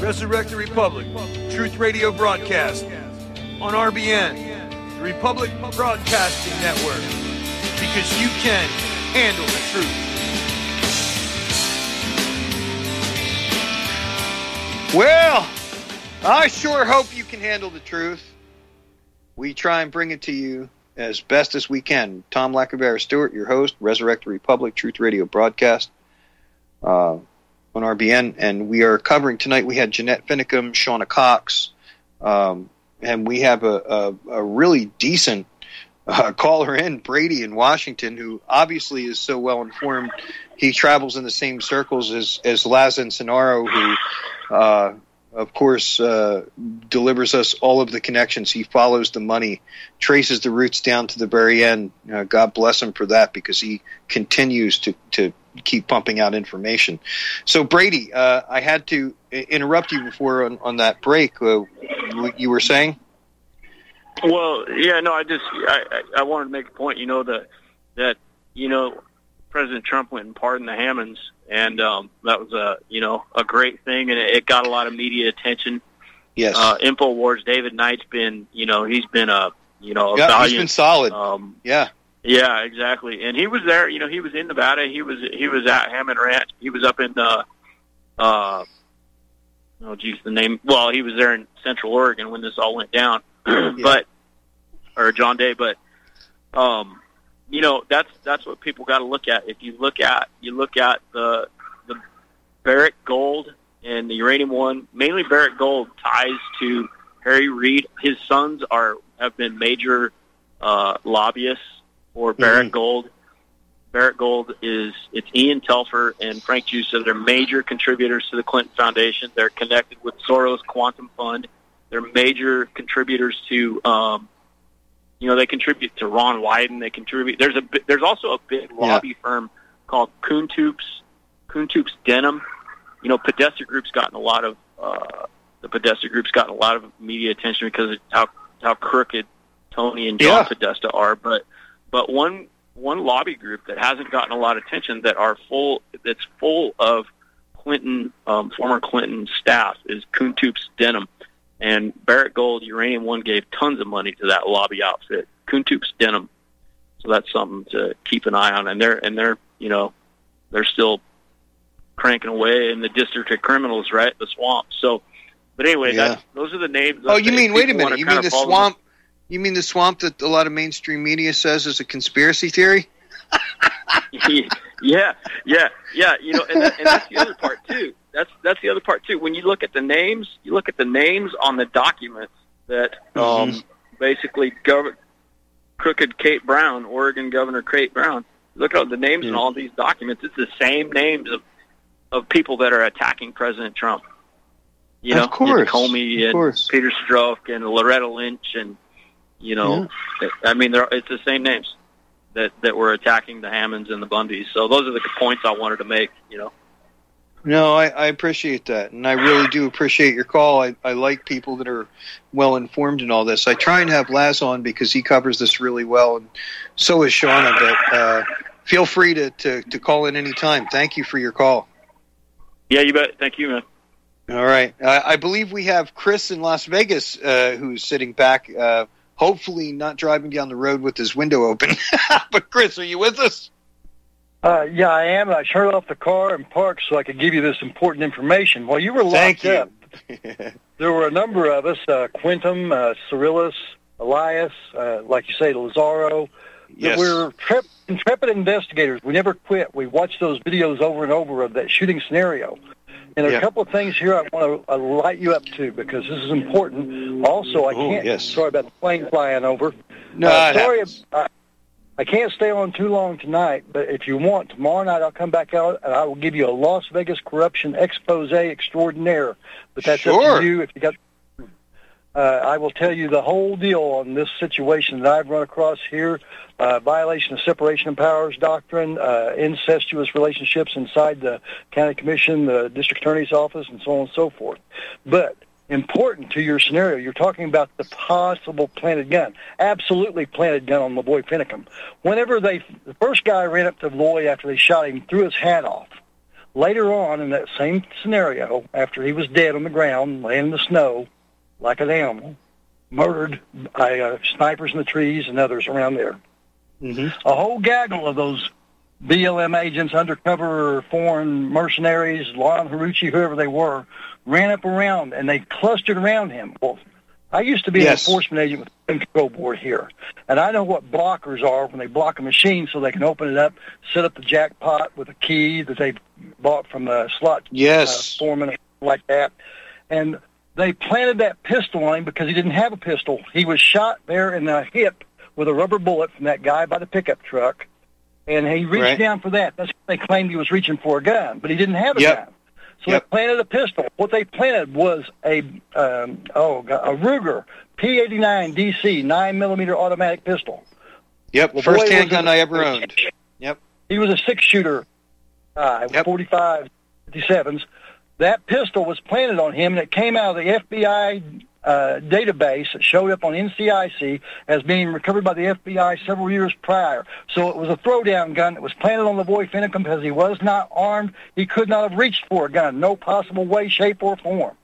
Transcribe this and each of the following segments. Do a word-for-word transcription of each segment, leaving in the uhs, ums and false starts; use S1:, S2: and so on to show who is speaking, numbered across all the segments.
S1: Resurrect the Republic, Truth Radio broadcast on R B N, the Republic Broadcasting Network, because you can handle the truth. Well, I sure hope you can handle the truth. We try and bring it to you as best as we can. Tom Lacavera Stewart, your host, Resurrect the Republic, Truth Radio broadcast. Uh, on R B N, and we are covering tonight. We had Jeanette Finicum, Shauna Cox, um, and we have a, a, a really decent uh, caller in, Brady in Washington, who obviously is so well informed. He travels in the same circles as, as Laz Encenaro, who, uh, of course, uh, delivers us all of the connections. He follows the money, traces the roots down to the very end. Uh, God bless him for that, because he continues to, to keep pumping out information. So, Brady, uh, I had to interrupt you before on, on that break. Uh, what you were saying?
S2: Well, yeah, no, I just I, I wanted to make a point. You know that that you know President Trump went and pardoned the Hammonds, and um, that was a you know a great thing, and it, it got a lot of media attention.
S3: Yes.
S2: Uh, InfoWars, David Knight's been you know he's been a you know a
S3: yeah,
S2: valiant,
S3: he's been solid.
S2: Um,
S3: yeah.
S2: Yeah, exactly. And he was there. You know, he was in Nevada. He was he was at Hammond Ranch. He was up in uh, uh, oh geez, the name. Well, he was there in Central Oregon when this all went down.
S3: yeah.
S2: But or John Day. But um, you know, that's that's what people got to look at. If you look at you look at the the Barrick Gold and the Uranium One, mainly Barrick Gold ties to Harry Reid. His sons are have been major uh, lobbyists for Barrick mm-hmm. Gold. Barrick Gold is, it's Ian Telfer and Frank Jussa. They're major contributors to the Clinton Foundation. They're connected with Soros Quantum Fund. They're major contributors to, um, you know, they contribute to Ron Wyden. They contribute, there's a, there's also a big lobby yeah. firm called Kuntoops, Kuntoops Denim. You know, Podesta Group's gotten a lot of, uh, the Podesta Group's gotten a lot of media attention because of how, how crooked Tony and John
S3: yeah.
S2: Podesta are, but, But one one lobby group that hasn't gotten a lot of attention, that are full, that's full of Clinton, um, former Clinton staff, is Kuntoops Denim, and Barrick Gold, Uranium One gave tons of money to that lobby outfit, Kuntoops Denim. So that's something to keep an eye on, and they're and they're you know they're still cranking away in the District of Criminals, right? The swamp. So, but anyway,
S3: yeah.
S2: that's, those are the names.
S3: Oh, you mean wait a minute? You mean the swamp?
S2: Them.
S3: You mean the swamp that a lot of mainstream media says is a conspiracy theory?
S2: yeah, yeah, yeah. You know, and, that, and that's the other part too. That's that's the other part too. When you look at the names, you look at the names on the documents that um,
S3: mm-hmm.
S2: basically Gov- crooked Kate Brown, Oregon Governor Kate Brown. Look at the names mm-hmm. in all these documents. It's the same names of of people that are attacking President Trump. You know,
S3: of course,
S2: Comey
S3: of
S2: and
S3: course.
S2: Peter Strzok and Loretta Lynch and. You know, yeah. I mean, it's the same names that, that were attacking the Hammonds and the Bundys. So those are the points I wanted to make, you know.
S3: No, I, I appreciate that, and I really do appreciate your call. I, I like people that are well-informed in all this. I try and have Laz on because he covers this really well, and so is Shauna, but uh, feel free to, to, to call in any time. Thank you for your call.
S2: Yeah, you bet. Thank you, man.
S3: All right. Uh, I believe we have Chris in Las Vegas uh, who's sitting back, uh, hopefully not driving down the road with his window open. But, Chris, are you with us?
S4: Uh, yeah, I am. I turned off the car and parked so I could give you this important information. While you were locked
S3: Thank you.
S4: up, there were a number of us, uh, Quintum, uh, Cyrilus, Elias, uh, like you say, Lazaro.
S3: Yes.
S4: We're trip, intrepid investigators. We never quit. We watched those videos over and over of that shooting scenario. And there are
S3: yeah.
S4: a couple of things here I want to uh, light you up to because this is important. Also, I can't.
S3: Ooh, yes.
S4: Sorry about the plane flying over.
S3: No,
S4: uh, sorry,
S3: happens.
S4: I, I can't stay on too long tonight. But if you want, tomorrow night I'll come back out and I will give you a Las Vegas corruption expose extraordinaire. But that's
S3: sure.
S4: up to you. If you got, uh, I will tell you the whole deal on this situation that I've run across here. Uh, violation of separation of powers doctrine, uh, incestuous relationships inside the county commission, the district attorney's office, and so on and so forth. But important to your scenario, you're talking about the possible planted gun. Absolutely planted gun on my boy Finicum. Whenever they, the first guy ran up to Loy after they shot him, threw his hat off. Later on in that same scenario, after he was dead on the ground, laying in the snow like an animal, murdered by uh, snipers in the trees and others around there, mm-hmm. a whole gaggle of those B L M agents, undercover foreign mercenaries, Lon Haruchi, whoever they were, ran up around, and they clustered around him. Well, I used to be yes. an enforcement agent with the control board here, and I know what blockers are when they block a machine so they can open it up, set up the jackpot with a key that they bought from a slot
S3: yes.
S4: uh, foreman like that. And they planted that pistol on him because he didn't have a pistol. He was shot there in the hip with a rubber bullet from that guy by the pickup truck, and he reached
S3: right.
S4: down for that. That's what they claimed he was reaching for a gun, but he didn't have a
S3: yep.
S4: gun. So
S3: yep.
S4: they planted a pistol. What they planted was a um, oh a Ruger P eighty-nine D C nine millimeter automatic pistol.
S3: Yep,
S4: the
S3: first handgun I ever owned. Yep.
S4: He was a six shooter guy,
S3: yep.
S4: forty-five fifty-sevens. That pistol was planted on him, and it came out of the F B I uh, database that showed up on N C I C as being recovered by the F B I several years prior. So it was a throwdown gun that was planted on Lavoy Finicum because he was not armed. He could not have reached for a gun. No possible way, shape, or form.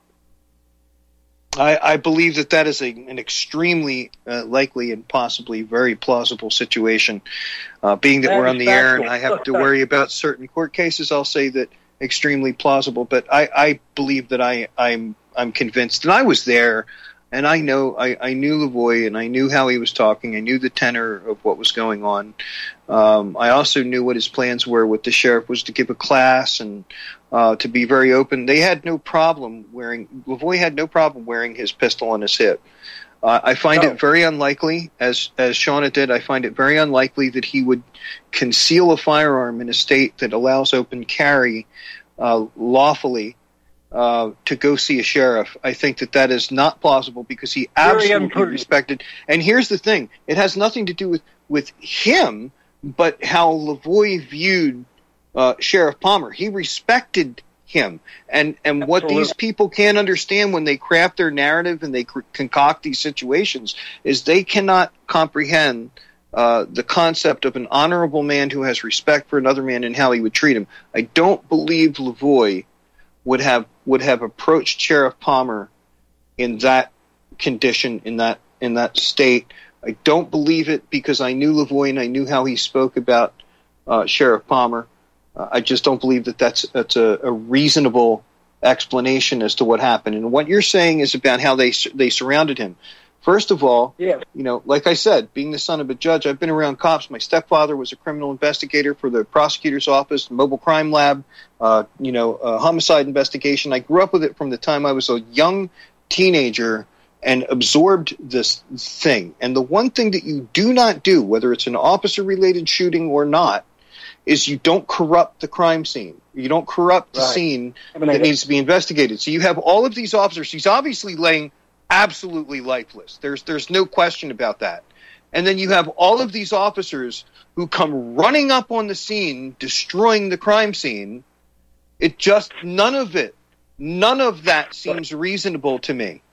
S3: I, I believe that that is a, an extremely uh, likely and possibly very plausible situation. Uh, being that, that we're on the factual. air and I have to worry about certain court cases, I'll say that extremely plausible. But I, I believe that I, I'm I'm convinced, and I was there, and I know I, I knew Lavoy, and I knew how he was talking. I knew the tenor of what was going on. Um, I also knew what his plans were with the sheriff was to give a class and uh, to be very open. They had no problem wearing Lavoy had no problem wearing his pistol on his hip. Uh, I find no. it very unlikely, as as Shauna did. I find it very unlikely that he would conceal a firearm in a state that allows open carry uh, lawfully. Uh, to go see a sheriff. I think that that is not plausible because he absolutely respected. And here's the thing. It has nothing to do with, with him, but how Lavoy viewed uh, Sheriff Palmer. He respected him. And, and what these people can't understand when they craft their narrative and they cr- concoct these situations is they cannot comprehend uh, the concept of an honorable man who has respect for another man and how he would treat him. I don't believe Lavoy would have would have approached Sheriff Palmer in that condition, in that in that state. I don't believe it because I knew Lavoy and I knew how he spoke about uh, Sheriff Palmer. Uh, I just don't believe that that's that's a, a reasonable explanation as to what happened. And what you're saying is about how they they surrounded him. First of all, yeah. you know, like I said, being the son of a judge, I've been around cops. My stepfather was a criminal investigator for the prosecutor's office, mobile crime lab, uh, you know, uh, homicide investigation. I grew up with it from the time I was a young teenager and absorbed this thing. And the one thing that you do not do, whether it's an officer-related shooting or not, is you don't corrupt the crime scene. You don't corrupt the right. scene that needs to be investigated. So you have all of these officers. He's obviously laying absolutely lifeless. There's there's no question about that. And then you have all of these officers who come running up on the scene, destroying the crime scene. It just, none of it, none of that seems reasonable to me.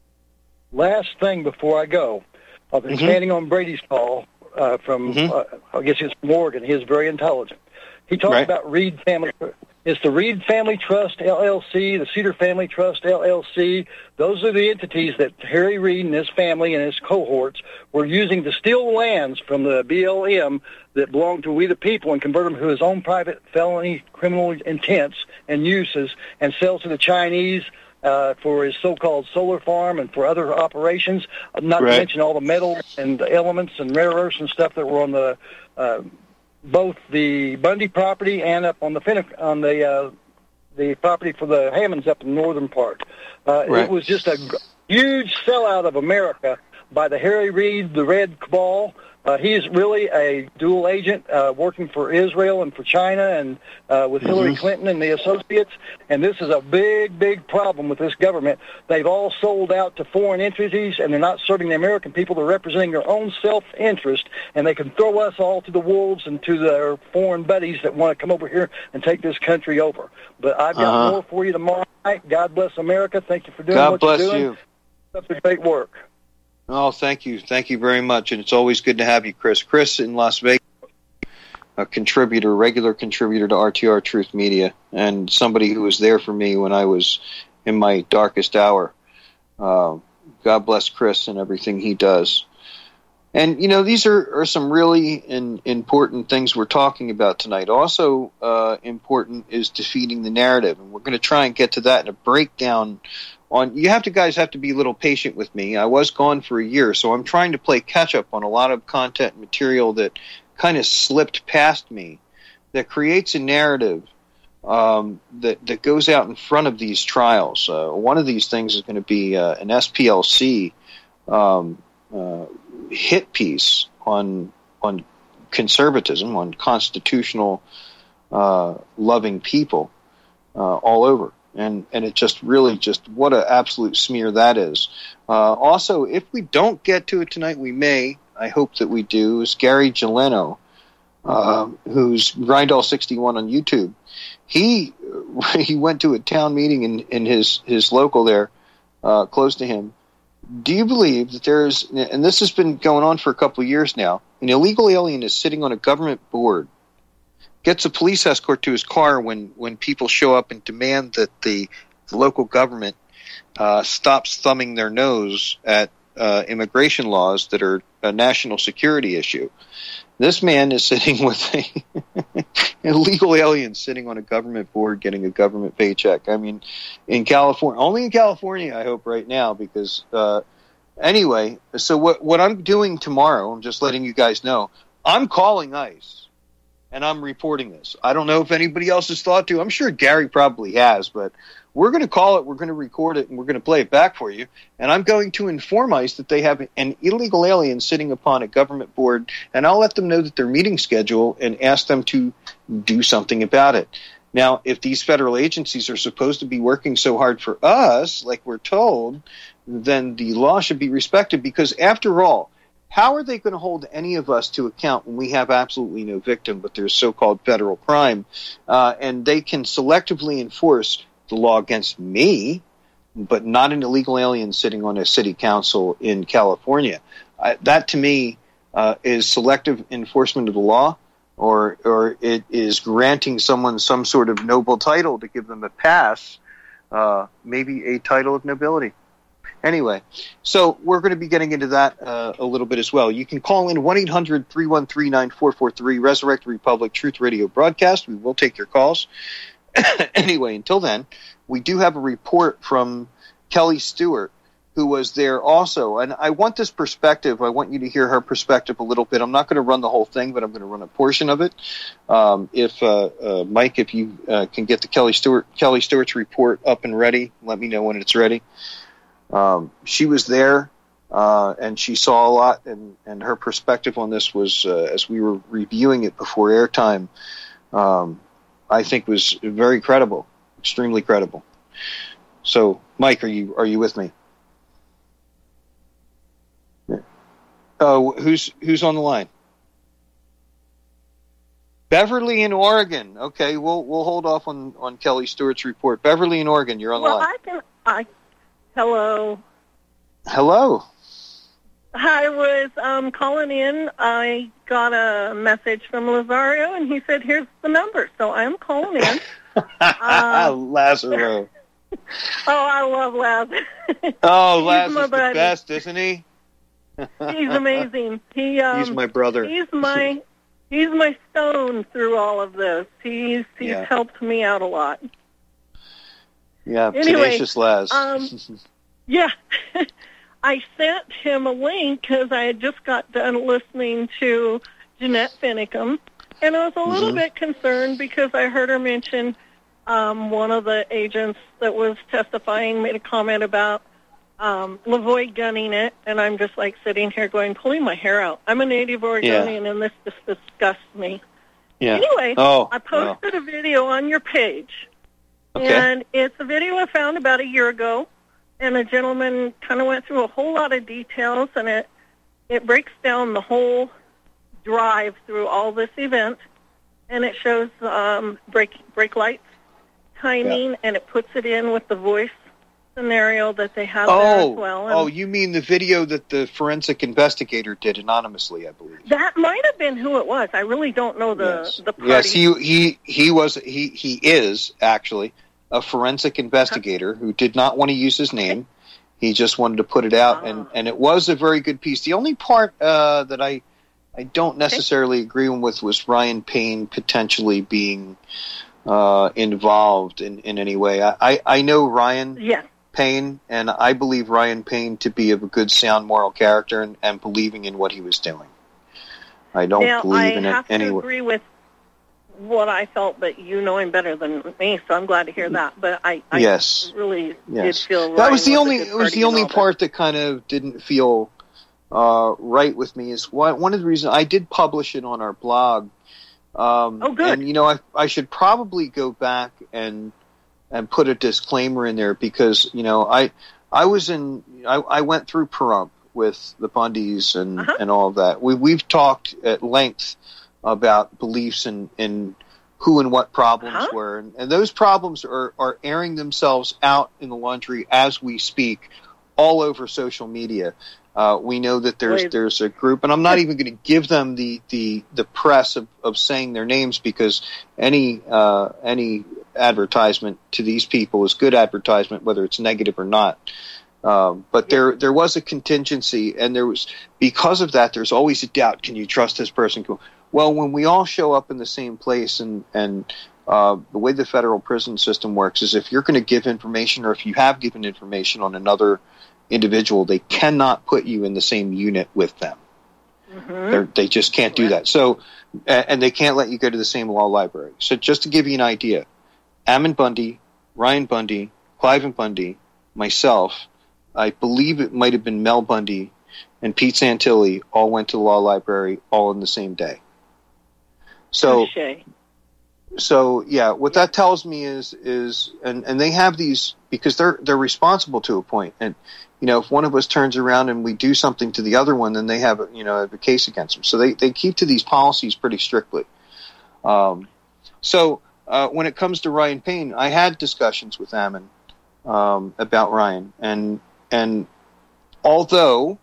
S4: Last thing before I go, I've been mm-hmm. standing on Brady's call uh, from, mm-hmm. uh, I guess it's Morgan. He is very intelligent. He talks right. about Reed Family. It's the Reed Family Trust, L L C, the Cedar Family Trust, L L C. Those are the entities that Harry Reid and his family and his cohorts were using to steal lands from the B L M that belonged to We the People and convert them to his own private felony criminal intents and uses and sell to the Chinese uh, for his so-called solar farm and for other operations, not right. to mention all the metals and the elements and rare earths and stuff that were on the uh, both the Bundy property and up on the Fin- on the uh, the property for the Hammonds up in the northern part. Uh, right. It was just a huge sellout of America by the Harry Reid, the Red Cabal. Uh, he is really a dual agent uh, working for Israel and for China and uh, with mm-hmm. Hillary Clinton and the associates. And this is a big, big problem with this government. They've all sold out to foreign entities, and they're not serving the American people. They're representing their own self-interest, and they can throw us all to the wolves and to their foreign buddies that want to come over here and take this country over. But I've got uh-huh. more for you tomorrow night. God bless America. Thank you for doing
S3: God
S4: what
S3: bless
S4: you're doing.
S3: You.
S4: That's a great work.
S3: Oh, thank you. Thank you very much. And it's always good to have you, Chris. Chris in Las Vegas. a contributor, regular contributor to R T R Truth Media, and somebody who was there for me when I was in my darkest hour. Uh, God bless Chris and everything he does. And, you know, these are, are some really in, important things we're talking about tonight. Also uh, important is defeating the narrative, and we're going to try and get to that in a breakdown on. You have to guys have to be a little patient with me. I was gone for a year, so I'm trying to play catch up on a lot of content and material that kind of slipped past me that creates a narrative um, that, that goes out in front of these trials. Uh, one of these things is going to be uh, an S P L C um, uh, hit piece on on conservatism, on constitutional uh, loving people uh, all over. And and it just really just what an absolute smear that is. Uh, also, if we don't get to it tonight, we may. I hope that we do. Is Gary Geleno, uh, who's Grindall sixty-one on YouTube. He he went to a town meeting in, in his, his local there, uh, close to him. Do you believe that there's, and this has been going on for a couple of years now, an illegal alien is sitting on a government board, gets a police escort to his car when, when people show up and demand that the, the local government uh, stops thumbing their nose at uh, immigration laws that are a national security issue. This man is sitting with a an illegal alien sitting on a government board getting a government paycheck. I mean, in California, only in California, I hope right now, because uh, anyway, so what, what I'm doing tomorrow, I'm just letting you guys know, I'm calling ICE and I'm reporting this. I don't know if anybody else has thought to. I'm sure Gary probably has, but we're going to call it, we're going to record it, and we're going to play it back for you. And I'm going to inform ICE that they have an illegal alien sitting upon a government board, and I'll let them know that their meeting schedule and ask them to do something about it. Now, if these federal agencies are supposed to be working so hard for us, like we're told, then the law should be respected, because after all, how are they going to hold any of us to account when we have absolutely no victim, but there's so-called federal crime, uh, and they can selectively enforce the law against me, but not an illegal alien sitting on a city council in California? Uh, that, to me, uh, is selective enforcement of the law, or or it is granting someone some sort of noble title to give them a pass, uh, maybe a title of nobility. Anyway, so we're going to be getting into that uh, a little bit as well. You can call in one eight hundred three one three nine four four three, Resurrect Republic Truth Radio broadcast. We will take your calls. Anyway, until then, we do have a report from Kelly Stewart, who was there also. And I want this perspective. I want you to hear her perspective a little bit. I'm not going to run the whole thing, but I'm going to run a portion of it. Um, if uh, uh, Mike, if you uh, can get the Kelly Stewart Kelly Stewart's report up and ready, let me know when it's ready. Um, she was there, uh, and she saw a lot, and, and her perspective on this was, uh, as we were reviewing it before airtime, um, I think was very credible, extremely credible. So, Mike, are you are you with me? Oh, who's who's on the line? Beverly in Oregon. Okay, we'll we'll hold off on, on Kelly Stewart's report. Beverly in Oregon, you're on
S5: well,
S3: the line.
S5: Well, I can. I hello.
S3: Hello.
S5: I was um, calling in. I got a message from Lazario, and he said, "Here's the number." So I'm calling in.
S3: uh, Lazaro.
S5: Oh, I love Laz.
S3: Oh, Laz is the best, isn't he?
S5: He's amazing. He um,
S3: he's my brother.
S5: He's my he's my stone through all of this. He's he's
S3: yeah.
S5: helped me out a lot.
S3: Yeah,
S5: anyway,
S3: tenacious Laz.
S5: um, yeah, I sent him a link because I had just got done listening to Jeanette Finicum, and I was a little
S3: mm-hmm.
S5: bit concerned because I heard her mention um, one of the agents that was testifying made a comment about um, Lavoie gunning it, and I'm just like sitting here going, pulling my hair out. I'm a native Oregonian,
S3: yeah.
S5: and this just disgusts me.
S3: Yeah.
S5: Anyway,
S3: oh,
S5: I posted
S3: oh.
S5: a video on your page.
S3: Okay.
S5: And it's a video I found about a year ago, and a gentleman kind of went through a whole lot of details, and it it breaks down the whole drive through all this event, and it shows um, brake brake lights, timing,
S3: yeah.
S5: and it puts it in with the voice scenario that they have
S3: oh,
S5: there as well. And
S3: oh, you mean the video that the forensic investigator did anonymously, I believe.
S5: That might have been who it was. I really don't know the
S3: yes.
S5: the party.
S3: Yes, he he he was he he is actually a forensic investigator who did not want to use his name. He just wanted to put it out, and, and it was a very good piece. The only part uh, that I I don't necessarily agree with was Ryan Payne potentially being uh, involved in, in any way. I, I, I know Ryan
S5: yeah.
S3: Payne, and I believe Ryan Payne to be of a good, sound, moral character and, and believing in what he was doing. I don't
S5: now,
S3: believe
S5: I
S3: in it
S5: have to
S3: anyway.
S5: agree with what I felt, but you know him better than me, so I'm glad to hear that. But I, I
S3: yes.
S5: really
S3: yes.
S5: did feel
S3: that was the
S5: was
S3: only. It was the only part that. that kind of didn't feel uh, right with me. Is one one of the reasons I did publish it on our blog. Um,
S5: oh, good.
S3: And you know, I I should probably go back and and put a disclaimer in there because you know I I was in I, I went through Pahrump with the Bundys and
S5: uh-huh.
S3: and all of that. We we've talked at length about beliefs in, in who and what problems
S5: huh?
S3: were. And, and those problems are, are airing themselves out in the laundry as we speak all over social media. Uh, we know that there's
S5: Wait.
S3: there's a group, and I'm not even going to give them the, the, the press of, of saying their names because any uh, any advertisement to these people is good advertisement, whether it's negative or not. Um, but yeah. there there was a contingency, and there was because of that. There's always a doubt. Can you trust this person? Well, when we all show up in the same place, and and uh, the way the federal prison system works is if you're going to give information, or if you have given information on another individual, they cannot put you in the same unit with them. Mm-hmm. They just can't do that. So, and they can't let you go to the same law library. So, just to give you an idea, Ammon Bundy, Ryan Bundy, Cliven Bundy, myself. I believe it might have been Mel Bundy and Pete Santilli all went to the law library all in the same day. So,
S5: Touché.
S3: so yeah, what that tells me is, is, and, and they have these because they're, they're responsible to a point. And, you know, if one of us turns around and we do something to the other one, then they have, you know, a case against them. So they, they keep to these policies pretty strictly. Um, so, uh, when it comes to Ryan Payne, I had discussions with Ammon, um, about Ryan and, and although,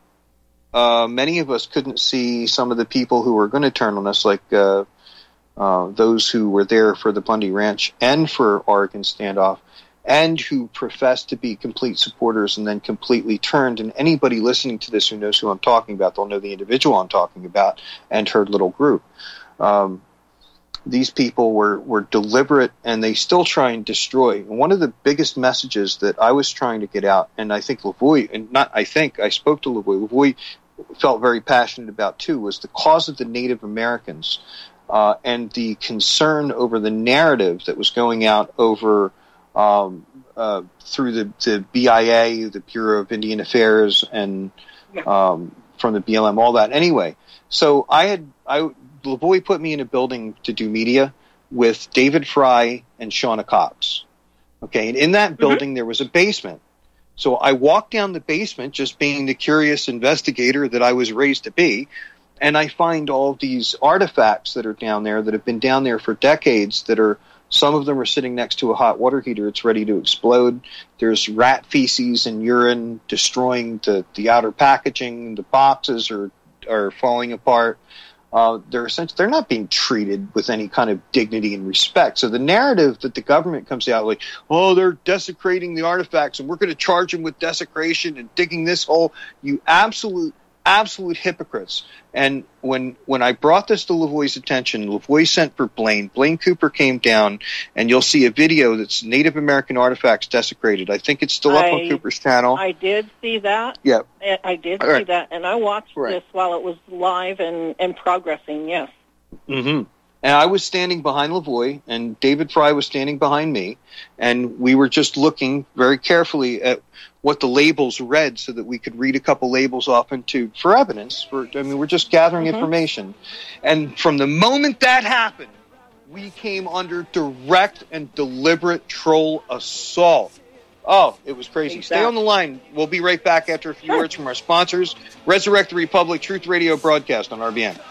S3: uh, many of us couldn't see some of the people who were going to turn on us, like, uh, Uh, those who were there for the Bundy Ranch and for Oregon Standoff, and who professed to be complete supporters and then completely turned. And anybody listening to this who knows who I'm talking about, they'll know the individual I'm talking about and her little group. Um, these people were, were deliberate, and they still try and destroy. And one of the biggest messages that I was trying to get out, and I think Lavoie, and not I think, I spoke to Lavoie, Lavoie felt very passionate about too, was the cause of the Native Americans. Uh, and the concern over the narrative that was going out over um, uh, through the, the B I A, the Bureau of Indian Affairs, and um, from the B L M, all that. Anyway, so I had I Lavoie put me in a building to do media with David Fry and Shauna Cox. Okay, and in that building mm-hmm. there was a basement. So I walked down the basement, just being the curious investigator that I was raised to be. And I find all of these artifacts that are down there that have been down there for decades that are, some of them are sitting next to a hot water heater. It's ready to explode. There's rat feces and urine destroying the, the outer packaging. The boxes are, are falling apart. Uh, they're essentially, they're not being treated with any kind of dignity and respect. So the narrative that the government comes out like, oh, they're desecrating the artifacts and we're going to charge them with desecration and digging this hole. You absolute Absolute hypocrites. And when when I brought this to Lavoie's attention, Lavoie sent for Blaine. Blaine Cooper came down, and you'll see a video that's Native American artifacts desecrated. I think it's still up
S5: I,
S3: on Cooper's channel.
S5: I did see that.
S3: Yeah.
S5: I did
S3: All
S5: see
S3: right.
S5: that, and I watched
S3: right.
S5: this while it was live and, and progressing, yes.
S3: Mm-hmm. And I was standing behind Lavoie, and David Fry was standing behind me, and we were just looking very carefully at what the labels read so that we could read a couple labels off into for evidence. For I mean, we're just gathering mm-hmm. information. And from the moment that happened, we came under direct and deliberate troll assault. Oh, it was crazy. Exactly. Stay on the line. We'll be right back after a few
S5: sure.
S3: words from our sponsors. Resurrect the Republic Truth Radio broadcast on R B N.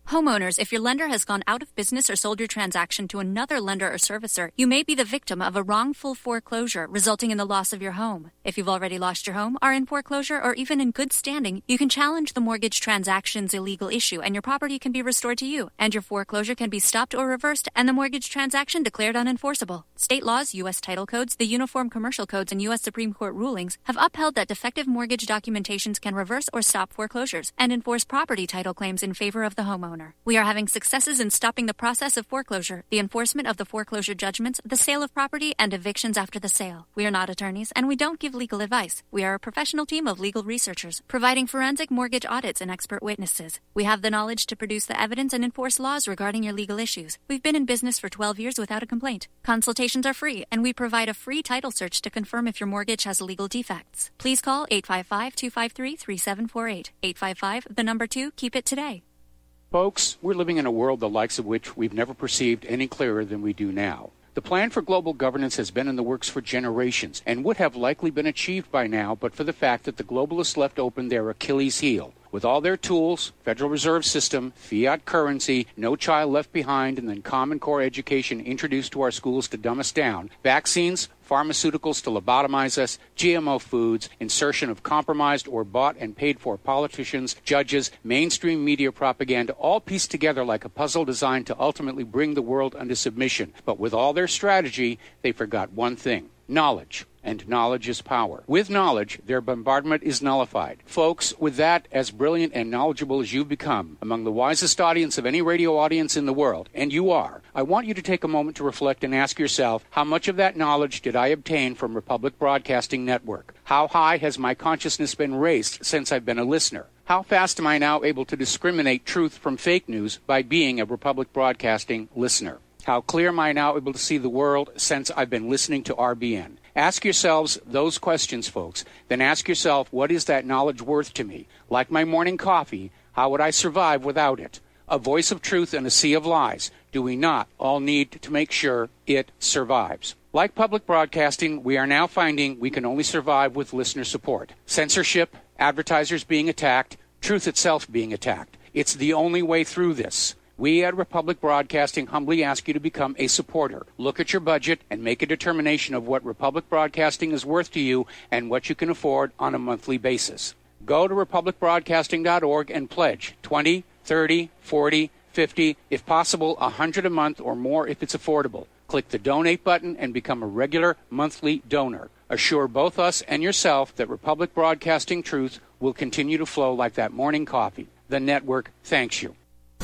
S6: Homeowners, if your lender has gone out of business or sold your transaction to another lender or servicer, you may be the victim of a wrongful foreclosure, resulting in the loss of your home. If you've already lost your home, are in foreclosure, or even in good standing, you can challenge the mortgage transaction's illegal issue, and your property can be restored to you, and your foreclosure can be stopped or reversed, and the mortgage transaction declared unenforceable. State laws, U S title codes, the Uniform Commercial Codes, and U S Supreme Court rulings have upheld that defective mortgage documentations can reverse or stop foreclosures and enforce property title claims in favor of the homeowner. We are having successes in stopping the process of foreclosure, the enforcement of the foreclosure judgments, the sale of property, and evictions after the sale. We are not attorneys, and we don't give legal advice. We are a professional team of legal researchers, providing forensic mortgage audits and expert witnesses. We have the knowledge to produce the evidence and enforce laws regarding your legal issues. We've been in business for twelve years without a complaint. Consultations are free, and we provide a free title search to confirm if your mortgage has legal defects. Please call eight five five, two five three, three seven four eight. eight five five, the number two, keep it today.
S7: Folks, we're living in a world the likes of which we've never perceived any clearer than we do now. The plan for global governance has been in the works for generations and would have likely been achieved by now but for the fact that the globalists left open their Achilles heel. With all their tools, Federal Reserve System, fiat currency, no child left behind, and then Common Core education introduced to our schools to dumb us down, vaccines, pharmaceuticals to lobotomize us, G M O foods, insertion of compromised or bought and paid for politicians, judges, mainstream media propaganda, all pieced together like a puzzle designed to ultimately bring the world under submission. But with all their strategy, they forgot one thing: knowledge. And knowledge is power. With knowledge, their bombardment is nullified. Folks, with that, as brilliant and knowledgeable as you've become, among the wisest audience of any radio audience in the world, and you are, I want you to take a moment to reflect and ask yourself, how much of that knowledge did I obtain from Republic Broadcasting Network? How high has my consciousness been raised since I've been a listener? How fast am I now able to discriminate truth from fake news by being a Republic Broadcasting listener? How clear am I now able to see the world since I've been listening to R B N? Ask yourselves those questions, folks. Then ask yourself, what is that knowledge worth to me? Like my morning coffee, how would I survive without it? A voice of truth in a sea of lies. Do we not all need to make sure it survives? Like public broadcasting, we are now finding we can only survive with listener support. Censorship, advertisers being attacked, truth itself being attacked. It's the only way through this. We at Republic Broadcasting humbly ask you to become a supporter. Look at your budget and make a determination of what Republic Broadcasting is worth to you and what you can afford on a monthly basis. Go to republic broadcasting dot org and pledge twenty, thirty, forty, fifty, if possible one hundred a month or more if it's affordable. Click the donate button and become a regular monthly donor. Assure both us and yourself that Republic Broadcasting truth will continue to flow like that morning coffee. The network thanks you.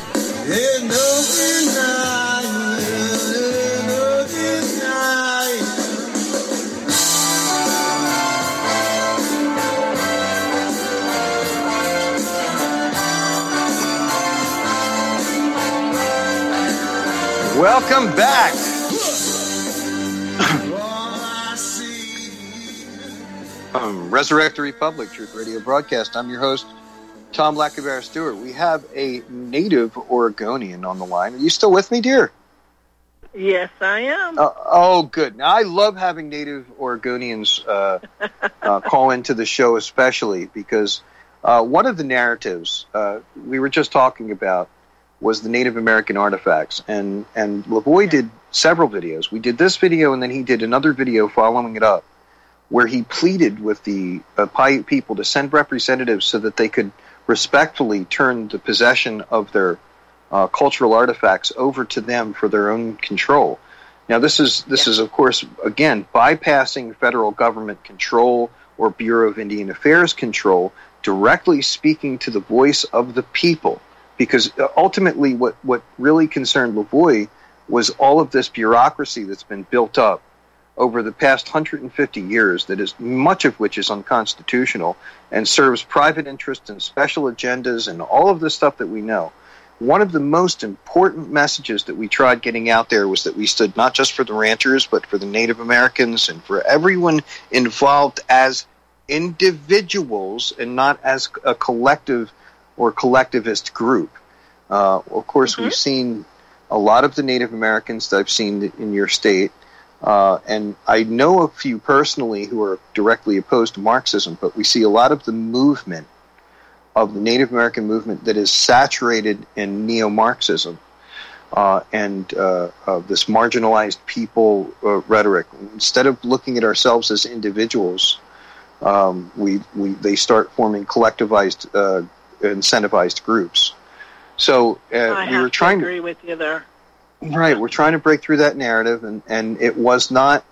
S1: Welcome back. um, Resurrect the Republic, Truth Radio Broadcast. I'm your host, Tom Lacavera Stewart. We have a native Oregonian on the line. Are you still with me, dear?
S5: Yes, I am.
S1: Uh, oh, good. Now, I love having native Oregonians uh, uh, call into the show, especially because uh, one of the narratives uh, we were just talking about was the Native American artifacts. And, and Lavoie did several videos. We did this video, and then he did another video following it up, where he pleaded with the uh, Paiute people to send representatives so that they could respectfully turn the possession of their uh, cultural artifacts over to them for their own control. Now, this is this is of course again bypassing federal government control or Bureau of Indian Affairs control, directly speaking to the voice of the people. Because ultimately, what what really concerned Lavoie was all of this bureaucracy that's been built up over the past one hundred fifty years, that is much of which is unconstitutional and serves private interests and special agendas and all of the stuff that we know. One of the most important messages that we tried getting out there was that we stood not just for the ranchers, but for the Native Americans and for everyone involved as individuals and not as a collective or collectivist group. Uh, of course, mm-hmm. We've seen a lot of the Native Americans that I've seen in your state. Uh, and I know a few personally who are directly opposed to Marxism, but we see a lot of the movement
S3: of the Native American movement that is saturated in neo-Marxism uh, and uh, of this marginalized people uh, rhetoric. Instead of looking at ourselves as individuals, um, we, we they start forming collectivized, uh, incentivized groups. So uh,
S5: I
S3: we
S5: have
S3: were trying
S5: to agree with you there.
S3: Right, we're trying to break through that narrative, and, and it was not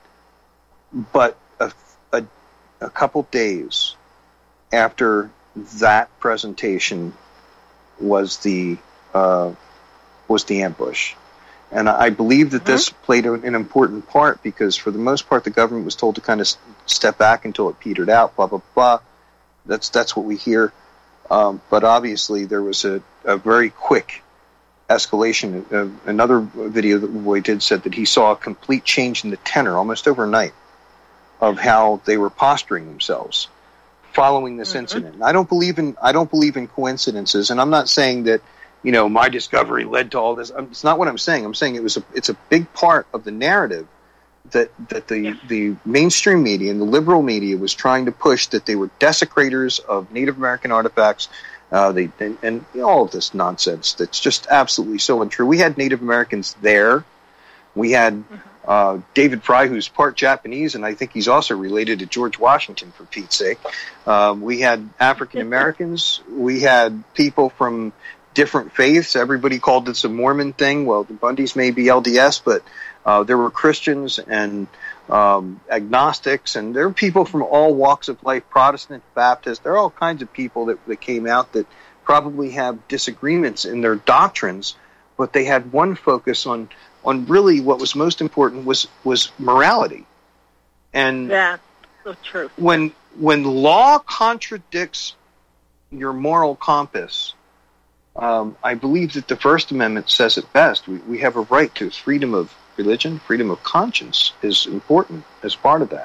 S3: but a, a, a couple days after that presentation was the uh, was the ambush. And I believe that mm-hmm. this played an important part because, for the most part, the government was told to kind of step back until it petered out, blah, blah, blah. That's, that's what we hear. Um, but obviously there was a, a very quick escalation. Uh, another video that Lavoie did said that he saw a complete change in the tenor almost overnight of how they were posturing themselves following this mm-hmm. incident. I don't believe in I don't believe in coincidences, and I'm not saying that, you know, my discovery led to all this. It's not what I'm saying. I'm saying it was a, it's a big part of the narrative that that the yeah. the mainstream media and the liberal media was trying to push, that they were desecrators of Native American artifacts. Uh, they and, and all of this nonsense that's just absolutely so untrue. We had Native Americans there. We had uh, David Fry, who's part Japanese, and I think he's also related to George Washington, for Pete's sake. Um, we had African Americans. We had people from different faiths. Everybody called this a Mormon thing. Well, the Bundys may be L D S, but uh, there were Christians and um, agnostics, and there were people from all walks of life, Protestant, Baptist. There are all kinds of people that, that came out that probably have disagreements in their doctrines, but they had one focus on on really what was most important was was morality. And
S5: yeah, so true.
S3: When when law contradicts your moral compass, um, I believe that the First Amendment says it best. We we have a right to freedom of religion, freedom of conscience is important as part of that.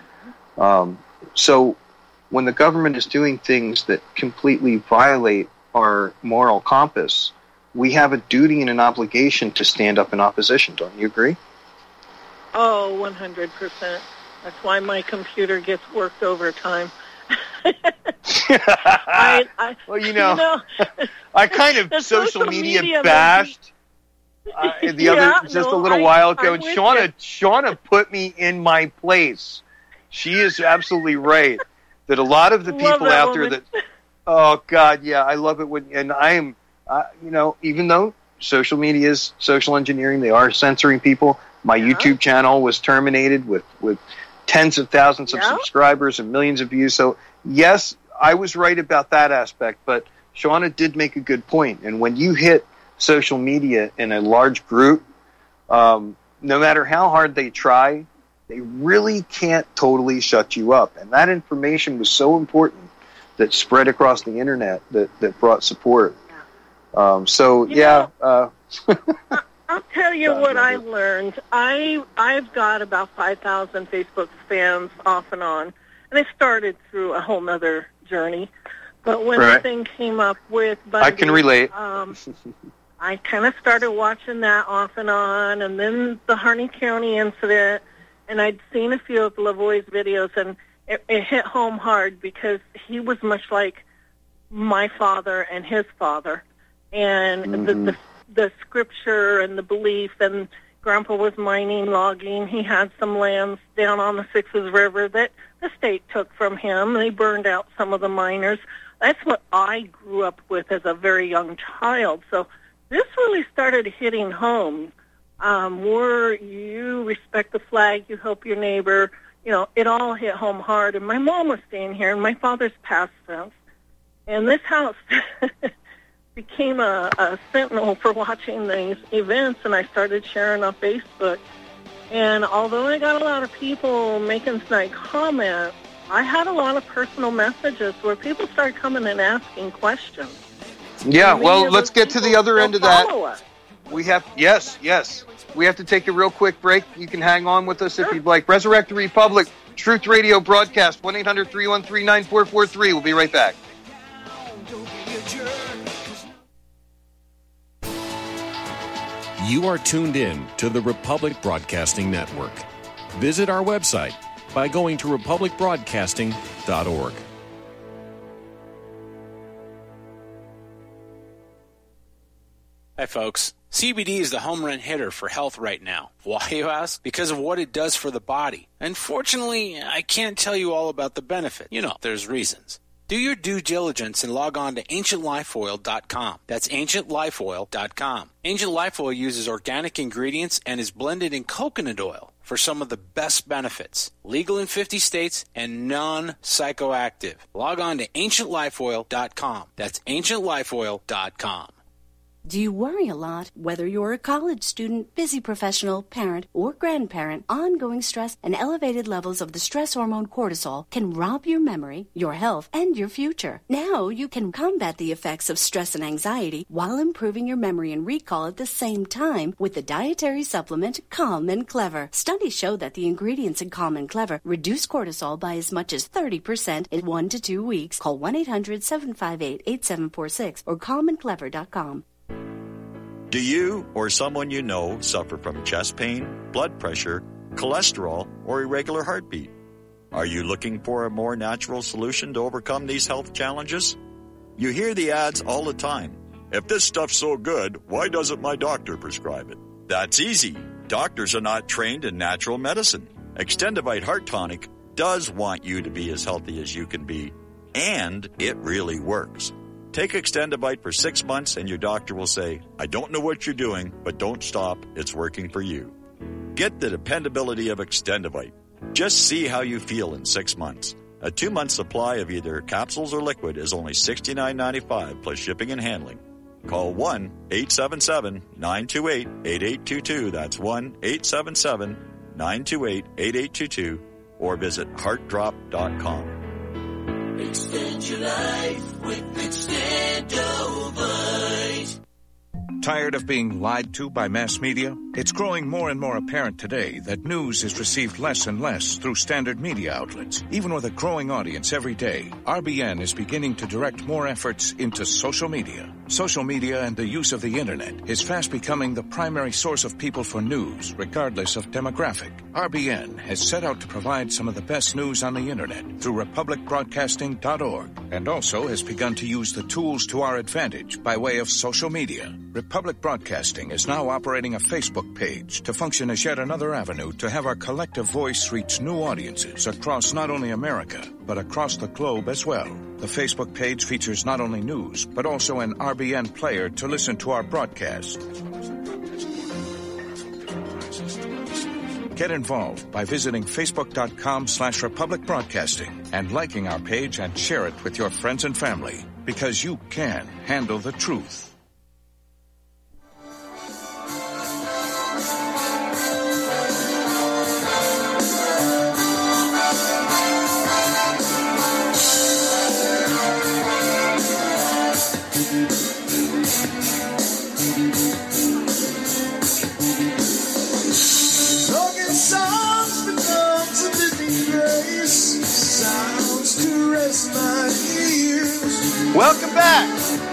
S3: Um, so when the government is doing things that completely violate our moral compass, we have a duty and an obligation to stand up in opposition. Don't you agree?
S5: Oh, one hundred percent. That's why my computer gets worked overtime. I, I,
S3: well, you know,
S5: you know
S3: I kind of social, social media, media bashed uh, the yeah, other just no, a little
S5: I,
S3: while ago,
S5: I'm
S3: and Shauna,
S5: you.
S3: Shauna put me in my place. She is absolutely right that a lot of the people out there that, oh God, yeah, I love it when, and I am. Uh, you know, even though social media is social engineering, they are censoring people. My yeah. YouTube channel was terminated with, with tens of thousands yeah. of subscribers and millions of views. So, yes, I was right about that aspect, but Shauna did make a good point. And when you hit social media in a large group, um, no matter how hard they try, they really can't totally shut you up. And that information was so important that spread across the internet that, that brought support. Um, so
S5: you
S3: yeah,
S5: know,
S3: uh,
S5: I'll tell you what I learned. I I've got about five thousand Facebook fans off and on, and it started through a whole nother journey. But when
S3: right.
S5: the thing came up with Bundy,
S3: I can relate.
S5: Um, I kind of started watching that off and on, and then the Harney County incident, and I'd seen a few of Lavoie's videos, and it, it hit home hard because he was much like my father and his father. And mm-hmm. the, the the scripture and the belief, and Grandpa was mining, logging. He had some lands down on the Sixes River that the state took from him. They burned out some of the miners. That's what I grew up with as a very young child. So this really started hitting home. Um, more you respect the flag, you help your neighbor. You know, it all hit home hard. And my mom was staying here, and my father's passed since. And this house became a, a sentinel for watching these events, and I started sharing on Facebook. And although I got a lot of people making snide comments, I had a lot of personal messages where people started coming and asking questions.
S3: Yeah, well, let's get to the other end of that.
S5: Us.
S3: We have, yes, yes. We have to take a real quick break. You can hang on with us sure. if you'd like. Resurrect the Republic, Truth Radio broadcast, one eight hundred three one three nine four four three. We'll be right back.
S8: You are tuned in to the Republic Broadcasting Network. Visit our website by going to republic broadcasting dot org.
S9: Hi, folks. C B D is the home run hitter for health right now. Why, you ask? Because of what it does for the body. Unfortunately, I can't tell you all about the benefit. You know, there's reasons. Do your due diligence and log on to ancient life oil dot com. That's ancient life oil dot com. Ancient Life Oil uses organic ingredients and is blended in coconut oil for some of the best benefits. Legal in fifty states and non-psychoactive. Log on to ancient life oil dot com. That's ancient life oil dot com.
S10: Do you worry a lot? Whether you're a college student, busy professional, parent, or grandparent, ongoing stress and elevated levels of the stress hormone cortisol can rob your memory, your health, and your future. Now you can combat the effects of stress and anxiety while improving your memory and recall at the same time with the dietary supplement Calm and Clever. Studies show that the ingredients in Calm and Clever reduce cortisol by as much as thirty percent in one to two weeks. Call one eight hundred seven five eight eight seven four six or calm and clever dot com.
S11: Do you or someone you know suffer from chest pain, blood pressure, cholesterol, or irregular heartbeat? Are you looking for a more natural solution to overcome these health challenges? You hear the ads all the time. If this stuff's so good, why doesn't my doctor prescribe it? That's easy. Doctors are not trained in natural medicine. Extendivite Heart Tonic does want you to be as healthy as you can be, and it really works. Take Extendivite for six months and your doctor will say, I don't know what you're doing, but don't stop. It's working for you. Get the dependability of Extendivite. Just see how you feel in six months. A two-month supply of either capsules or liquid is only sixty-nine ninety-five plus shipping and handling. Call one eight seven seven nine two eight eight eight two two. That's one eight seven seven nine two eight eight eight two two or visit heart drop dot com.
S12: Extend your life with Extendovite.
S13: Tired of being lied to by mass media? It's growing more and more apparent today that news is received less and less through standard media outlets. Even with a growing audience every day, R B N is beginning to direct more efforts into social media. Social media and the use of the internet is fast becoming the primary source of people for news, regardless of demographic. R B N has set out to provide some of the best news on the internet through republic broadcasting dot org and also has begun to use the tools to our advantage by way of social media. Republic Broadcasting is now operating a Facebook page to function as yet another avenue to have our collective voice reach new audiences across not only America, but across the globe as well. The Facebook page features not only news, but also an R B N player to listen to our broadcast. Get involved by visiting facebook.com slash Republic Broadcasting and liking our page and share it with your friends and family, because you can handle the truth.
S1: Welcome back.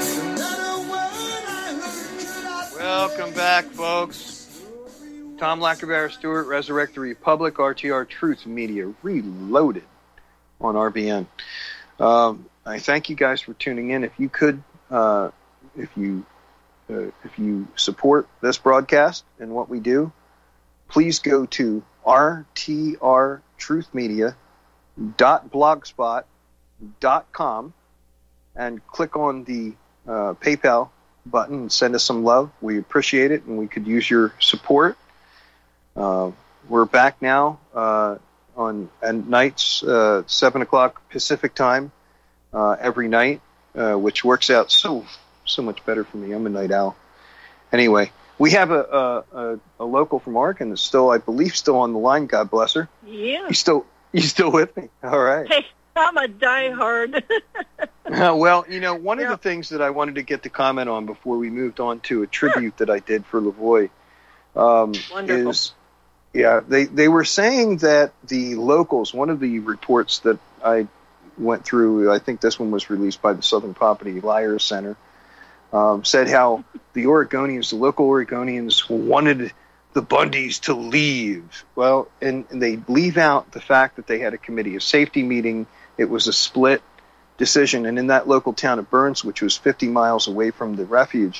S1: Welcome back, folks. Tom Lackabear Stewart, Resurrect the Republic, R T R Truth Media, Reloaded on R B N. Um, I thank you guys for tuning in. If you could, uh, if you uh, if you support this broadcast and what we do, please go to R T R Truth Media dot blogspot dot com and click on the uh, PayPal button and send us some love. We appreciate it, and we could use your support. Uh, we're back now uh, on at nights, uh, seven o'clock Pacific time uh, every night, uh, which works out so so much better for me. I'm a night owl. Anyway, we have a a, a, a local from Oregon that's still, I believe, still on the line. God bless her.
S5: Yeah.
S1: You still you still with me? All right.
S5: Hey, I'm a diehard.
S1: Uh, well, you know, one
S5: yep.
S1: of the things that I wanted to get to comment on before we moved on to a tribute sure. that I did for Lavoie um, is, yeah, they, they were saying that the locals, one of the reports that I went through, I think this one was released by the Southern Property Liars Center, um, said how the Oregonians, the local Oregonians, wanted the Bundys to leave. Well, and, and they leave out the fact that they had a committee of safety meeting. It was a split decision, and in that local town of Burns, which was fifty miles away from the refuge,